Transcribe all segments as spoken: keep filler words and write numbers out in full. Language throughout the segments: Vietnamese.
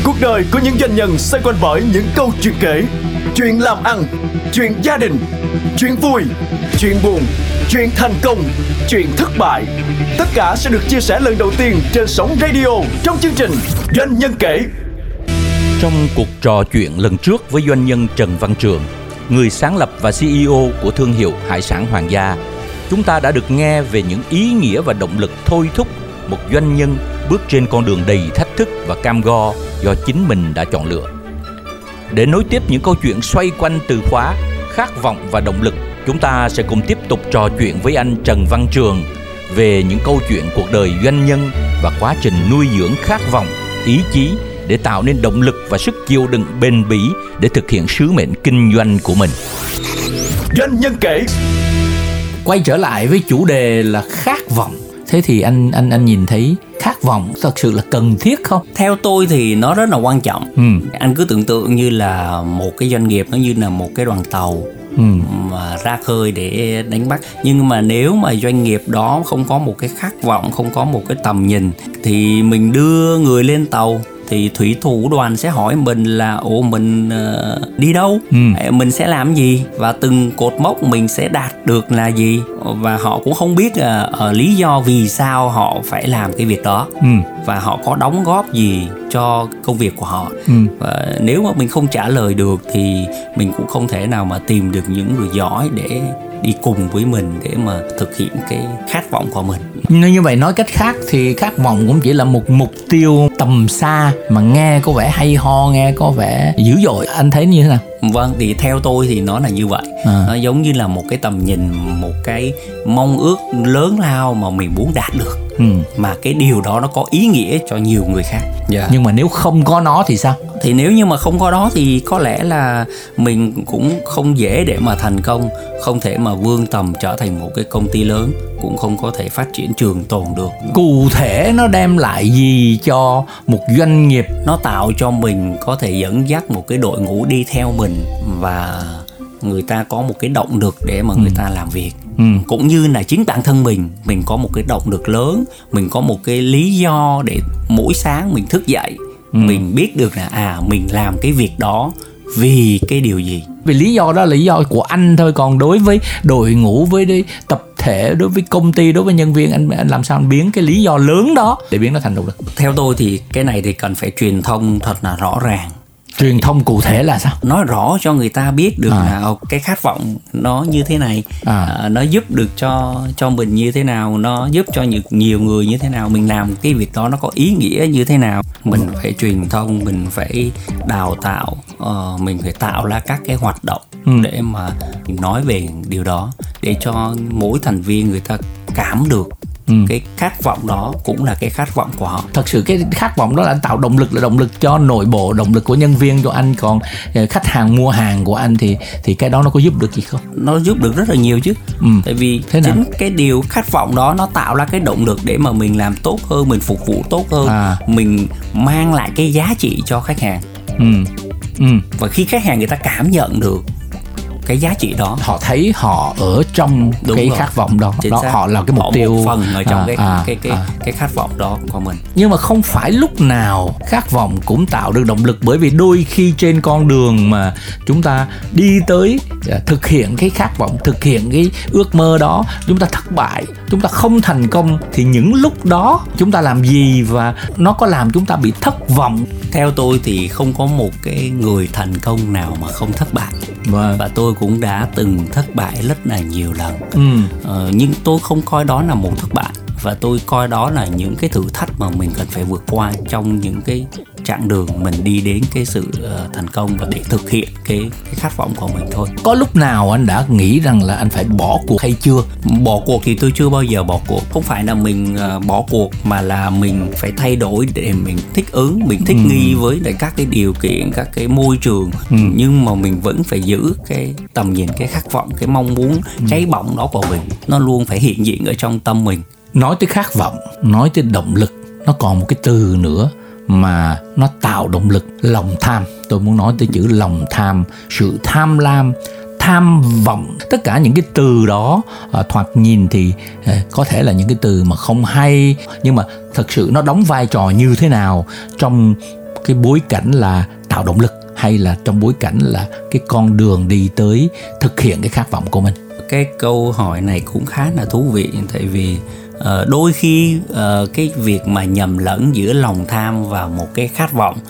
Cuộc đời của những doanh nhân xoay quanh bởi những câu chuyện kể, chuyện làm ăn, chuyện gia đình, chuyện vui, chuyện buồn, chuyện thành công, chuyện thất bại. Tất cả sẽ được chia sẻ lần đầu tiên trên sóng radio trong chương trình Doanh nhân kể. Trong cuộc trò chuyện lần trước với doanh nhân Trần Văn Trường, người sáng lập và xê e ô của thương hiệu hải sản Hoàng Gia, chúng ta đã được nghe về những ý nghĩa và động lực thôi thúc một doanh nhân bước trên con đường đầy thách thức và cam go do chính mình đã chọn lựa. Để nối tiếp những câu chuyện xoay quanh từ khóa khát vọng và động lực, chúng ta sẽ cùng tiếp tục trò chuyện với anh Trần Văn Trường về những câu chuyện cuộc đời doanh nhân và quá trình nuôi dưỡng khát vọng, ý chí để tạo nên động lực và sức chịu đựng bền bỉ để thực hiện sứ mệnh kinh doanh của mình. Doanh nhân kể. Quay trở lại với chủ đề là khát vọng. Thế thì anh anh anh nhìn thấy khát vọng thật sự là cần thiết không? Theo tôi thì nó rất là quan trọng. Ừ. Anh cứ tưởng tượng như là một cái doanh nghiệp, nó như là một cái đoàn tàu Ừ. mà ra khơi để đánh bắt. Nhưng mà nếu mà doanh nghiệp đó không có một cái khát vọng, không có một cái tầm nhìn, thì mình đưa người lên tàu thì thủy thủ đoàn sẽ hỏi mình là ủa mình uh, đi đâu, ừ. mình sẽ làm gì, và từng cột mốc mình sẽ đạt được là gì, và họ cũng không biết uh, uh, lý do vì sao họ phải làm cái việc đó, ừ. và họ có đóng góp gì cho công việc của họ. ừ. Và nếu mà mình không trả lời được thì mình cũng không thể nào mà tìm được những người giỏi để đi cùng với mình để mà thực hiện cái khát vọng của mình. Nên như vậy nói cách khác thì khát vọng cũng chỉ là một mục tiêu tầm xa mà nghe có vẻ hay ho, nghe có vẻ dữ dội. Anh thấy như thế nào? Vâng, thì theo tôi thì nó là như vậy. à. Nó giống như là một cái tầm nhìn, một cái mong ước lớn lao mà mình muốn đạt được. ừ. Mà cái điều đó nó có ý nghĩa cho nhiều người khác. yeah. Nhưng mà nếu không có nó thì sao? Thì nếu như mà không có đó thì có lẽ là mình cũng không dễ để mà thành công, không thể mà vươn tầm trở thành một cái công ty lớn, cũng không có thể phát triển trường tồn được. Cụ thể nó đem lại gì cho một doanh nghiệp? Nó tạo cho mình có thể dẫn dắt một cái đội ngũ đi theo mình, và người ta có một cái động lực để mà người ừ. ta làm việc. ừ. Cũng như là chính bản thân mình, mình có một cái động lực lớn, mình có một cái lý do để mỗi sáng mình thức dậy, ừ. mình biết được là à mình làm cái việc đó vì cái điều gì. Vì lý do đó là lý do của anh thôi, còn đối với đội ngũ, với đi tập thể, đối với công ty, đối với nhân viên, anh, anh làm sao anh biến cái lý do lớn đó để biến nó thành động lực? Theo tôi thì cái này thì cần phải truyền thông thật là rõ ràng. Truyền thông cụ thể là sao? Nói rõ cho người ta biết được à. là cái khát vọng nó như thế này, à. À, nó giúp được cho cho mình như thế nào, nó giúp cho nhiều, nhiều người như thế nào, mình làm cái việc đó nó có ý nghĩa như thế nào. Mình ừ. phải truyền thông, mình phải đào tạo, uh, mình phải tạo ra các cái hoạt động ừ. để mà nói về điều đó, để cho mỗi thành viên người ta cảm được. Ừ. Cái khát vọng đó cũng là cái khát vọng của họ. Thật sự cái khát vọng đó là tạo động lực, là động lực cho nội bộ, động lực của nhân viên cho anh. Còn khách hàng mua hàng của anh thì thì cái đó nó có giúp được gì không? Nó giúp được rất là nhiều chứ. ừ. Tại vì chính cái điều khát vọng đó nó tạo ra cái động lực để mà mình làm tốt hơn, mình phục vụ tốt hơn, à. mình mang lại cái giá trị cho khách hàng. ừ. Ừ. Và khi khách hàng người ta cảm nhận được cái giá trị đó, họ thấy họ ở trong Đúng cái rồi. khát vọng đó, đó họ là cái mục họ tiêu một phần ở trong à, cái, à, cái cái à. cái khát vọng đó của mình. Nhưng mà không phải lúc nào khát vọng cũng tạo được động lực, bởi vì đôi khi trên con đường mà chúng ta đi tới thực hiện cái khát vọng, thực hiện cái ước mơ đó, chúng ta thất bại, chúng ta không thành công, thì những lúc đó chúng ta làm gì và nó có làm chúng ta bị thất vọng? Theo tôi thì không có một cái người thành công nào mà không thất bại. Vâng. Và tôi cũng đã từng thất bại rất là nhiều lần. ừ. ờ, Nhưng tôi không coi đó là một thất bại, và tôi coi đó là những cái thử thách mà mình cần phải vượt qua trong những cái chặng đường mình đi đến cái sự uh, thành công, và để thực hiện cái, cái khát vọng của mình thôi. Có lúc nào anh đã nghĩ rằng là anh phải bỏ cuộc hay chưa? Bỏ cuộc thì tôi chưa bao giờ bỏ cuộc. Không phải là mình uh, bỏ cuộc, mà là mình phải thay đổi để mình thích ứng, mình thích ừ. nghi với lại các cái điều kiện, các cái môi trường. ừ. Nhưng mà mình vẫn phải giữ cái tầm nhìn, cái khát vọng, cái mong muốn ừ. cháy bỏng đó của mình, nó luôn phải hiện diện ở trong tâm mình. Nói tới khát vọng, nói tới động lực, nó còn một cái từ nữa mà nó tạo động lực: lòng tham. Tôi muốn nói tới chữ lòng tham, sự tham lam, tham vọng. Tất cả những cái từ đó à, thoạt nhìn thì à, có thể là những cái từ mà không hay, nhưng mà thật sự nó đóng vai trò như thế nào trong cái bối cảnh là tạo động lực, hay là trong bối cảnh là cái con đường đi tới thực hiện cái khát vọng của mình? Cái câu hỏi này cũng khá là thú vị, tại vì uh, đôi khi uh, cái việc mà nhầm lẫn giữa lòng tham và một cái khát vọng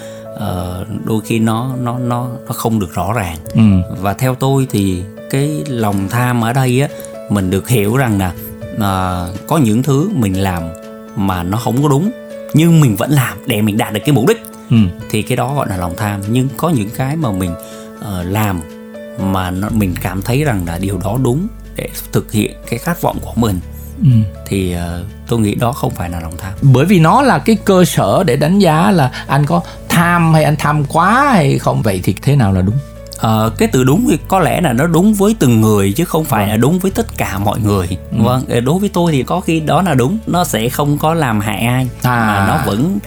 uh, đôi khi nó nó nó nó không được rõ ràng. Ừ. Và theo tôi thì cái lòng tham ở đây á, mình được hiểu rằng là uh, có những thứ mình làm mà nó không có đúng, nhưng mình vẫn làm để mình đạt được cái mục đích. Ừ. Thì cái đó gọi là lòng tham. Nhưng có những cái mà mình uh, làm mà nó, mình cảm thấy rằng là điều đó đúng để thực hiện cái khát vọng của mình, Ừ. thì uh, tôi nghĩ đó không phải là lòng tham. Bởi vì nó là cái cơ sở để đánh giá là anh có tham hay anh tham quá hay không. Vậy thì thế nào là đúng? Ờ, cái từ đúng thì có lẽ là nó đúng với từng người chứ không phải Vâng. là đúng với tất cả mọi người. Ừ. Vâng, đối với tôi thì có khi đó là đúng, nó sẽ không có làm hại ai, À. mà nó vẫn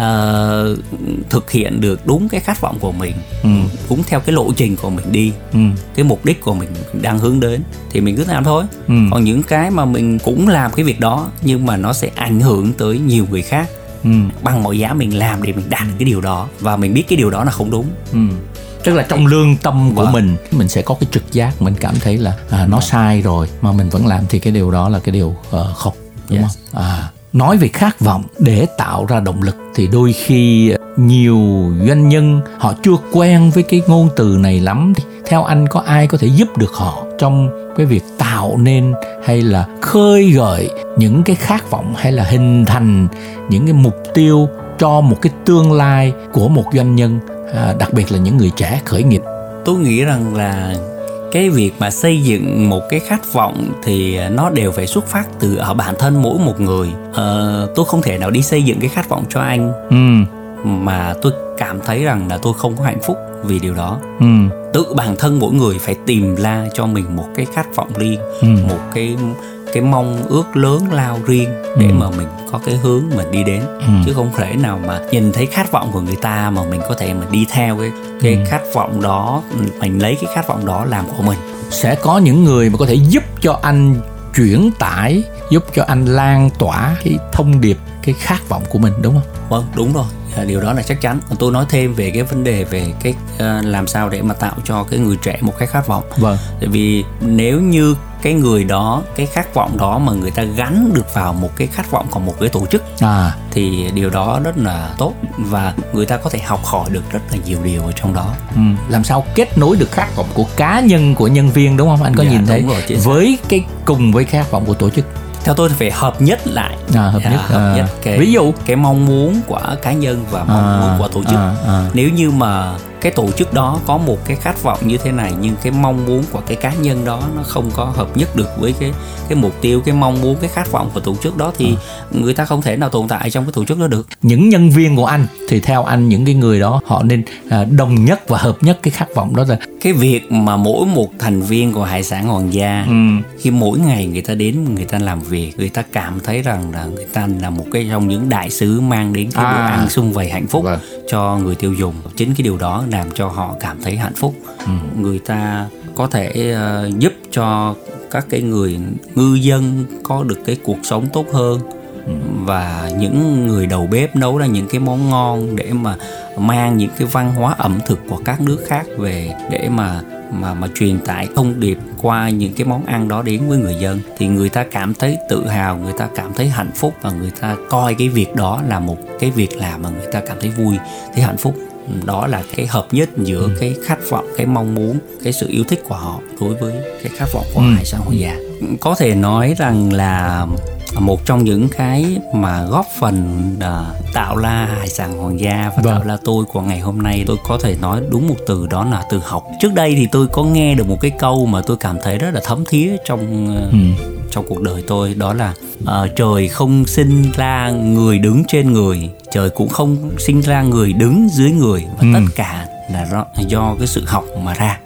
uh, thực hiện được đúng cái khát vọng của mình, Ừ. cũng theo cái lộ trình của mình đi, Ừ. cái mục đích của mình đang hướng đến thì mình cứ làm thôi. Ừ. Còn những cái mà mình cũng làm cái việc đó nhưng mà nó sẽ ảnh hưởng tới nhiều người khác, Ừ. bằng mọi giá mình làm để mình đạt được cái điều đó, và mình biết cái điều đó là không đúng. Ừ. Tức là trong lương tâm của Vâng. mình, mình sẽ có cái trực giác, mình cảm thấy là à, nó sai rồi mà mình vẫn làm, thì cái điều đó là cái điều uh, không, đúng Yes. không? À, nói về khát vọng để tạo ra động lực thì đôi khi nhiều doanh nhân họ chưa quen với cái ngôn từ này lắm. Theo anh có ai có thể giúp được họ trong cái việc tạo nên hay là khơi gợi những cái khát vọng hay là hình thành những cái mục tiêu cho một cái tương lai của một doanh nhân, à, đặc biệt là những người trẻ khởi nghiệp? Tôi nghĩ rằng là cái việc mà xây dựng một cái khát vọng thì nó đều phải xuất phát từ ở bản thân mỗi một người. Ờ, tôi không thể nào đi xây dựng cái khát vọng cho anh Ừ. mà tôi cảm thấy rằng là tôi không có hạnh phúc vì điều đó. Ừ. Tự bản thân mỗi người phải tìm ra cho mình một cái khát vọng riêng, Ừ. một cái cái mong ước lớn lao riêng để Ừ. mà mình có cái hướng mình đi đến. Ừ. Chứ không thể nào mà nhìn thấy khát vọng của người ta mà mình có thể mình đi theo cái cái Ừ. khát vọng đó, mình lấy cái khát vọng đó làm của mình. Sẽ có những người mà có thể giúp cho anh chuyển tải, giúp cho anh lan tỏa cái thông điệp, cái khát vọng của mình, đúng không? Vâng, đúng rồi. À, điều đó là chắc chắn. Còn tôi nói thêm về cái vấn đề về cái uh, làm sao để mà tạo cho cái người trẻ một cái khát vọng. Vâng. Tại vì nếu như cái người đó, cái khát vọng đó mà người ta gắn được vào một cái khát vọng của một cái tổ chức, À. thì điều đó rất là tốt và người ta có thể học hỏi được rất là nhiều điều ở trong đó. Ừ. Làm sao kết nối được khát vọng của cá nhân, của nhân viên, đúng không? Anh có Dạ, nhìn thấy đúng rồi, chính xác. với cái cùng với khát vọng của tổ chức. Theo tôi thì phải hợp nhất lại. À, hợp Dạ, nhất. hợp À, nhất cái, ví dụ cái mong muốn của cá nhân và mong À, muốn của tổ chức. à, à. Nếu như mà cái tổ chức đó có một cái khát vọng như thế này, nhưng cái mong muốn của cái cá nhân đó nó không có hợp nhất được với cái cái mục tiêu, cái mong muốn, cái khát vọng của tổ chức đó, thì à. người ta không thể nào tồn tại trong cái tổ chức đó được. Những nhân viên của anh thì theo anh những cái người đó họ nên à, đồng nhất và hợp nhất cái khát vọng đó là Cái việc mà mỗi một thành viên của Hải sản Hoàng gia, ừ. khi mỗi ngày người ta đến, người ta làm việc, người ta cảm thấy rằng là người ta là một cái trong những đại sứ mang đến cái À. bữa ăn sum vầy hạnh phúc Vâng. cho người tiêu dùng. Chính cái điều đó làm cho họ cảm thấy hạnh phúc. Ừ. Người ta có thể uh, giúp cho các cái người ngư dân có được cái cuộc sống tốt hơn. Ừ. Và những người đầu bếp nấu ra những cái món ngon để mà mang những cái văn hóa ẩm thực của các nước khác về để mà mà mà truyền tải thông điệp qua những cái món ăn đó đến với người dân, thì người ta cảm thấy tự hào, người ta cảm thấy hạnh phúc, và người ta coi cái việc đó là một cái việc làm mà người ta cảm thấy vui, thấy hạnh phúc. Đó là cái hợp nhất giữa ừ. cái khát vọng, cái mong muốn, cái sự yêu thích của họ đối với cái khát vọng của ừ. Hải sản Hoàng gia. Có thể nói rằng là một trong những cái mà góp phần uh, tạo ra Hải sản Hoàng gia và vâng. tạo ra tôi của ngày hôm nay, tôi có thể nói đúng một từ, đó là từ học. Trước đây thì tôi có nghe được một cái câu mà tôi cảm thấy rất là thấm thía trong uh, ừ. trong cuộc đời tôi, đó là uh, trời không sinh ra người đứng trên người, trời cũng không sinh ra người đứng dưới người, và ừ. tất cả là do, do cái sự học mà ra. ừ.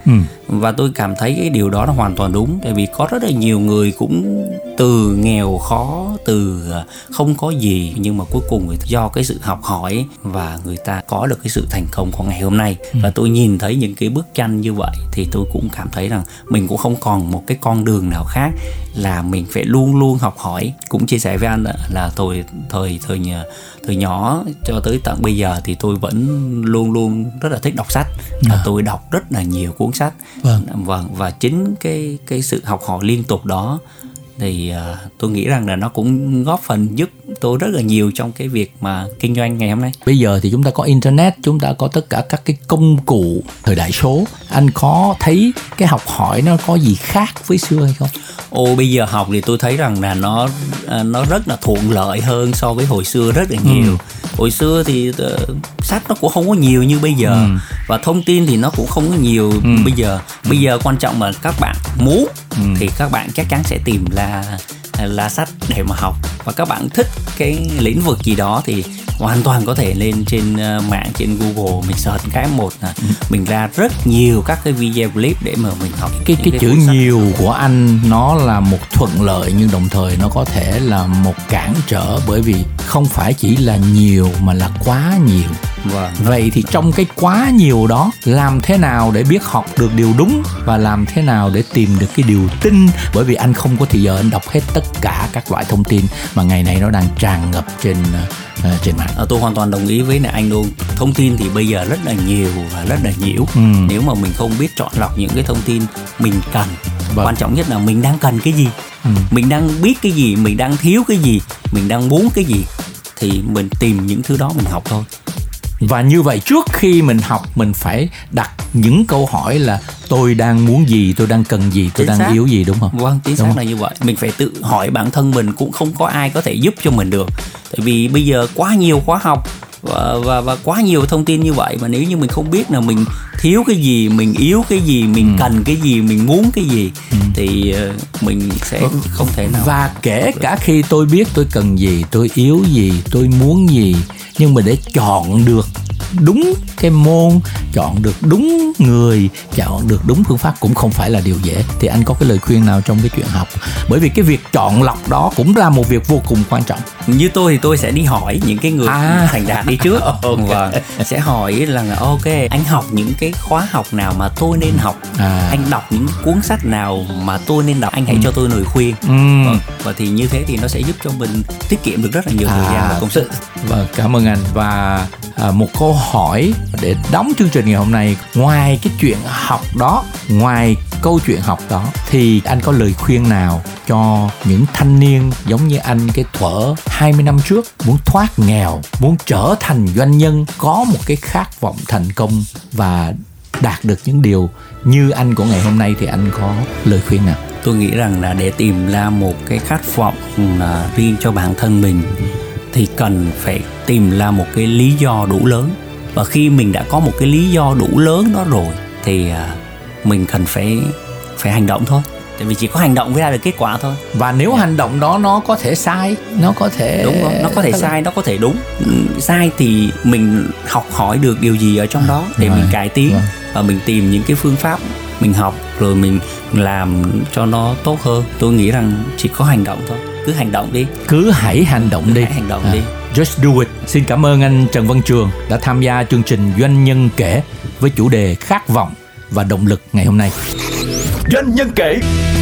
Và tôi cảm thấy cái điều đó là hoàn toàn đúng. Tại vì có rất là nhiều người cũng từ nghèo khó, từ không có gì, nhưng mà cuối cùng do cái sự học hỏi và người ta có được cái sự thành công của ngày hôm nay. ừ. Và tôi nhìn thấy những cái bức tranh như vậy thì tôi cũng cảm thấy rằng mình cũng không còn một cái con đường nào khác là mình phải luôn luôn học hỏi. Cũng chia sẻ với anh là tôi thời thời nhà từ nhỏ cho tới tận bây giờ thì tôi vẫn luôn luôn rất là thích đọc sách. à. Tôi đọc rất là nhiều cuốn sách. Vâng. Vâng, và chính cái cái sự học hỏi liên tục đó thì uh, tôi nghĩ rằng là nó cũng góp phần giúp tôi rất là nhiều trong cái việc mà kinh doanh ngày hôm nay. Bây giờ thì chúng ta có internet, chúng ta có tất cả các cái công cụ thời đại số. Anh có thấy cái học hỏi nó có gì khác với xưa hay không? Ồ, bây giờ học thì tôi thấy rằng là nó nó rất là thuận lợi hơn so với hồi xưa rất là nhiều. ừ. Hồi xưa thì uh, sách nó cũng không có nhiều như bây giờ. ừ. Và thông tin thì nó cũng không có nhiều ừ. bây giờ. Bây giờ quan trọng là các bạn muốn ừ. thì các bạn chắc chắn sẽ tìm là là sách để mà học. Và các bạn thích cái lĩnh vực gì đó thì hoàn toàn có thể lên trên uh, mạng, trên Google mình search cái một là ừ. mình ra rất nhiều các cái video clip để mà mình học. Cái cái, cái chữ nhiều của anh nó là một thuận lợi, nhưng đồng thời nó có thể là một cản trở, bởi vì không phải chỉ là nhiều mà là quá nhiều. Vâng. Vậy thì trong cái quá nhiều đó, làm thế nào để biết học được điều đúng và làm thế nào để tìm được cái điều tinh? Bởi vì anh không có thời giờ anh đọc hết tất cả các loại thông tin mà ngày nay nó đang tràn ngập trên uh, trên mạng. À, tôi hoàn toàn đồng ý với này anh luôn. Thông tin thì bây giờ rất là nhiều và rất là nhiễu. ừ. Nếu mà mình không biết chọn lọc những cái thông tin mình cần, vâng. quan trọng nhất là mình đang cần cái gì, ừ. mình đang biết cái gì, mình đang thiếu cái gì, mình đang muốn cái gì, thì mình tìm những thứ đó mình học thôi. Và như vậy trước khi mình học, mình phải đặt những câu hỏi là tôi đang muốn gì, tôi đang cần gì, tôi chính đang xác. yếu gì, đúng không? Vâng, chính xác là như vậy. Mình phải tự hỏi bản thân mình, cũng không có ai có thể giúp cho mình được. Tại vì bây giờ quá nhiều khóa học và, và, và quá nhiều thông tin như vậy, mà nếu như mình không biết là mình thiếu cái gì, mình yếu cái gì, mình ừ. cần cái gì, mình muốn cái gì, ừ. thì uh, mình sẽ không thể nào. Và kể cả khi tôi biết tôi cần gì, tôi yếu gì, tôi muốn gì, nhưng mà để chọn được đúng cái môn, chọn được đúng người, chọn được đúng phương pháp cũng không phải là điều dễ. Thì anh có cái lời khuyên nào trong cái chuyện học? Bởi vì cái việc chọn lọc đó cũng là một việc vô cùng quan trọng. Như tôi thì tôi sẽ đi hỏi những cái người à. thành đạt đi trước. Okay. Và sẽ hỏi là ok, anh học những cái khóa học nào mà tôi nên học, à. anh đọc những cuốn sách nào mà tôi nên đọc, anh hãy ừ. cho tôi lời khuyên. ừ. Vâng. Và thì như thế thì nó sẽ giúp cho mình tiết kiệm được rất là nhiều thời à. gian và công sức. Vâng, cảm ơn anh. Và à, một câu hỏi để đóng chương trình ngày hôm nay, ngoài cái chuyện học đó, ngoài câu chuyện học đó, thì anh có lời khuyên nào cho những thanh niên giống như anh cái thuở hai mươi năm trước, muốn thoát nghèo, muốn trở thành doanh nhân, có một cái khát vọng thành công và đạt được những điều như anh của ngày hôm nay, thì anh có lời khuyên nào? Tôi nghĩ rằng là để tìm ra một cái khát vọng là riêng cho bản thân mình thì cần phải tìm ra một cái lý do đủ lớn. Và khi mình đã có một cái lý do đủ lớn đó rồi thì mình cần phải phải hành động thôi. Tại vì chỉ có hành động mới ra được kết quả thôi. Và nếu yeah. hành động đó nó có thể sai, nó có thể đúng không? Nó có thể sai, nó có thể đúng. Sai thì mình học hỏi được điều gì ở trong đó để rồi. mình cải tiến rồi. Và mình tìm những cái phương pháp mình học rồi mình làm cho nó tốt hơn. Tôi nghĩ rằng chỉ có hành động thôi. Cứ hành động đi. Cứ hãy hành động Cứ đi. Hãy hành động à. đi. Just do it. Xin cảm ơn anh Trần Văn Trường đã tham gia chương trình Doanh nhân kể với chủ đề khát vọng và động lực ngày hôm nay. Doanh nhân kể.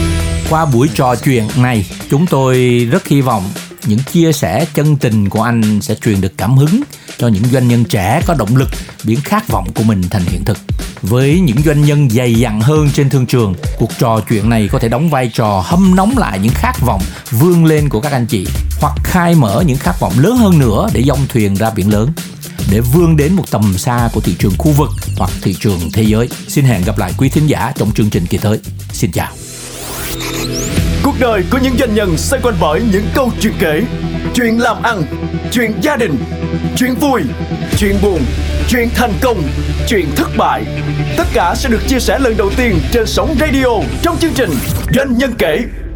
Qua buổi trò chuyện này, chúng tôi rất hy vọng những chia sẻ chân tình của anh sẽ truyền được cảm hứng cho những doanh nhân trẻ có động lực biến khát vọng của mình thành hiện thực. Với những doanh nhân dày dặn hơn trên thương trường, cuộc trò chuyện này có thể đóng vai trò hâm nóng lại những khát vọng vươn lên của các anh chị, hoặc khai mở những khát vọng lớn hơn nữa để dông thuyền ra biển lớn, để vươn đến một tầm xa của thị trường khu vực hoặc thị trường thế giới. Xin hẹn gặp lại quý thính giả trong chương trình kỳ tới. Xin chào. Cuộc đời của những doanh nhân xoay quanh bởi những câu chuyện kể, chuyện làm ăn, chuyện gia đình, chuyện vui, chuyện buồn, chuyện thành công, chuyện thất bại. Tất cả sẽ được chia sẻ lần đầu tiên trên sóng radio trong chương trình Doanh nhân kể.